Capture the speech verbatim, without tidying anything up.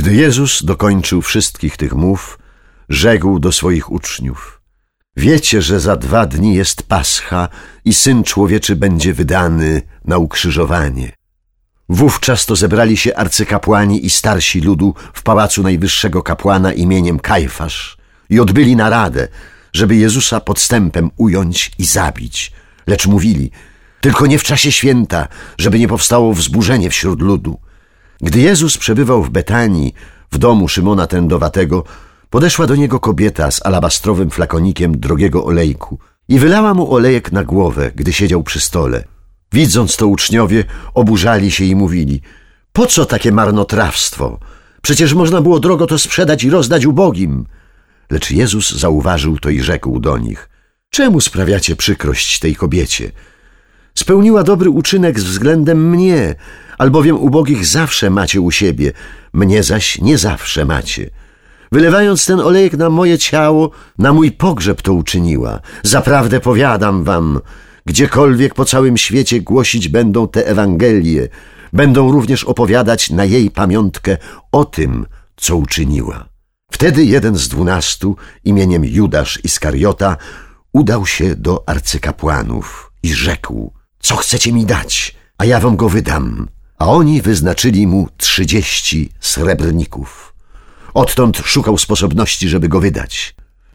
Gdy Jezus dokończył wszystkich tych mów, rzekł do swoich uczniów: wiecie, że za dwa dni jest Pascha i Syn Człowieczy będzie wydany na ukrzyżowanie. Wówczas to zebrali się arcykapłani i starsi ludu w pałacu najwyższego kapłana imieniem Kajfasz i odbyli naradę, żeby Jezusa podstępem ująć i zabić. Lecz mówili: tylko nie w czasie święta, żeby nie powstało wzburzenie wśród ludu. Gdy Jezus przebywał w Betanii, w domu Szymona Trędowatego, podeszła do niego kobieta z alabastrowym flakonikiem drogiego olejku i wylała mu olejek na głowę, gdy siedział przy stole. Widząc to, uczniowie oburzali się i mówili: po co takie marnotrawstwo? Przecież można było drogo to sprzedać i rozdać ubogim. Lecz Jezus zauważył to i rzekł do nich: czemu sprawiacie przykrość tej kobiecie? Spełniła dobry uczynek względem mnie, albowiem ubogich zawsze macie u siebie, mnie zaś nie zawsze macie. Wylewając ten olejek na moje ciało, na mój pogrzeb to uczyniła. Zaprawdę powiadam wam, gdziekolwiek po całym świecie głosić będą te Ewangelie, będą również opowiadać na jej pamiątkę o tym, co uczyniła. Wtedy jeden z dwunastu, imieniem Judasz Iskariota, udał się do arcykapłanów i rzekł: co chcecie mi dać, a ja wam go wydam. A oni wyznaczyli mu trzydzieści srebrników. Odtąd szukał sposobności, żeby go wydać.